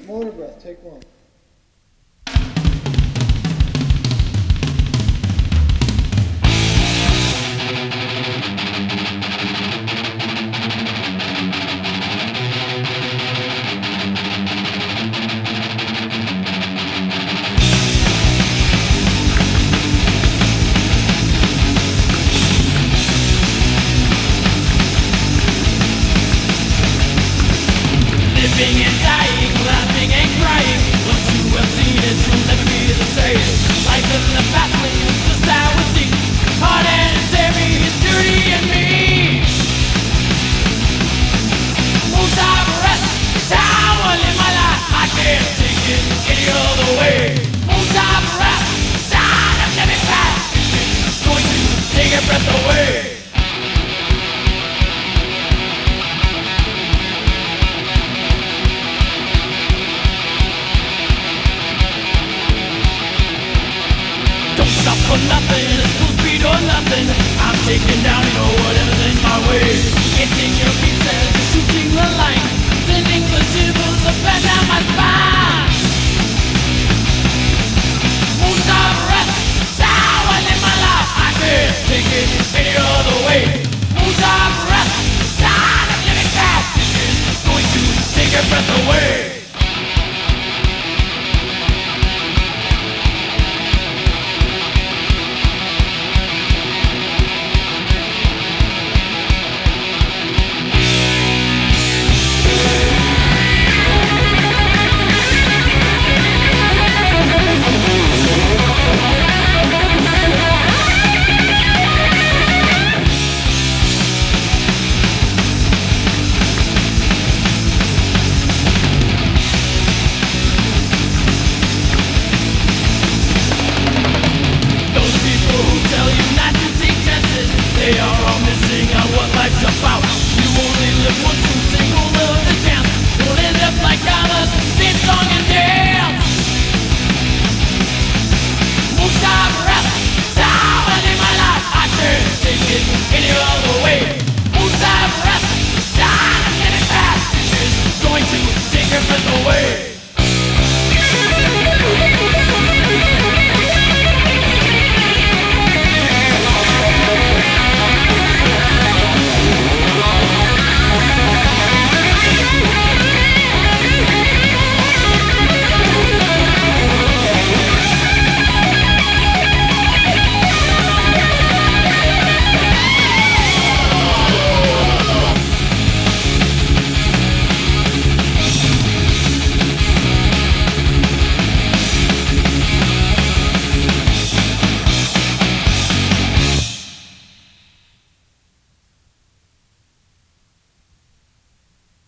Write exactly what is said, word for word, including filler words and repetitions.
Monograph, take one. Living and dying, laughing and crying. Once you have seen it, you'll never be the same. Life in the battling is just how it seems. Hard and heavy, it's dirty and mean. Most I've rest, time I live my life. I can't take it any other way. Most I've rest, time I'm living fast. It's going to take a breath away. Stop for nothing, it's full speed or nothing. I'm taking down, you know, whatever's in my way. Getting your pieces, shooting the line, sending the shivers up and down my spine. Most of rest, now I live my life. I can't take it any other way. Most of rest, now I'm living fast. It's going to take your breath away. They are all missing out what life's about. You only live once, you single live the chance. You'll end up like others, sing song and dance. Most of rest, time I live my life. I can't take it any other way. Most of rest, time I'm living fast. It's going to take your breath away.